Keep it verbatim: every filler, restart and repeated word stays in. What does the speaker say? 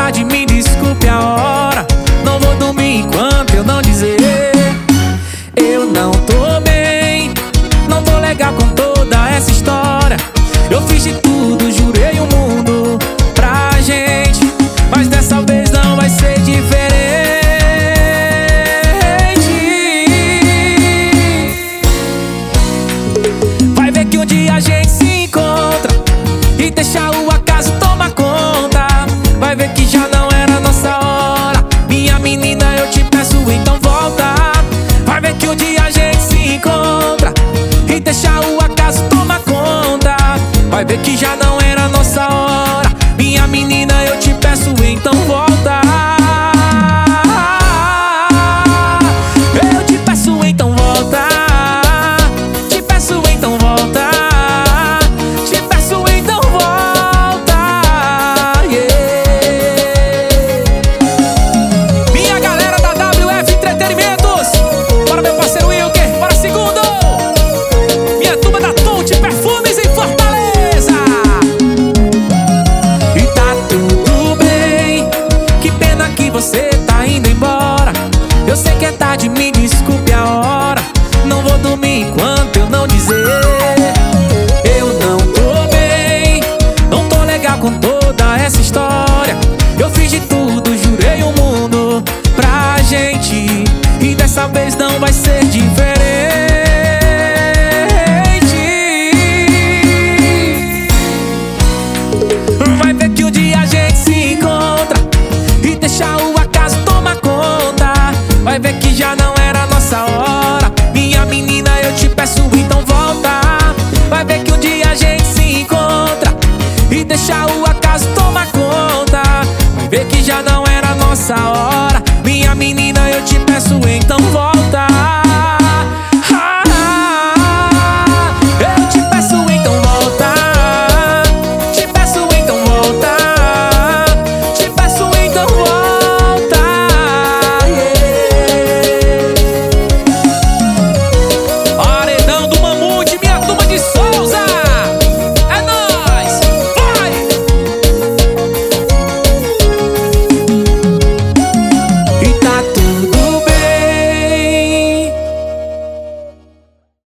tarde, me desculpe a hora. Não vou dormir enquanto eu não dizer eu não tô bem, não tô legal com toda essa história. Eu fiz de tudo, jurei o mundo pra gente, mas dessa vez não vai ser diferente. Vai ver que um dia a gente se encontra e deixa o acaso tomar conta. Vai ver que já não era nossa hora. Minha menina, eu te peço, então volta. Vai ver que um dia a gente se encontra e deixa o acaso tomar conta. Vai ver que já não era nossa hora. Minha menina, eu te peço, então volta. Eu te peço, então volta. Te peço, então volta. Te peço, então volta. Yeah. Minha galera da W F Entretenimentos, para meu parceiro Wilker, para segundo. Minha turma da Touch Perfumes em Fortaleza. E tá tudo bem, que pena que você tá indo embora. Eu sei que é tarde, me desculpe a hora. Não vou dormir enquanto eu não dizer eu não tô bem, não tô legal com toda essa história. Eu fiz de tudo, jurei o mundo pra gente, e dessa vez não vai ser diferente. Vai ver que um dia a gente se encontra e deixa o acaso tomar conta. Vai ver que já não era nossa hora. Minha menina, eu te peço, então volta. Vai ver que um dia a gente se encontra e deixa o acaso tomar conta. Vai ver que já não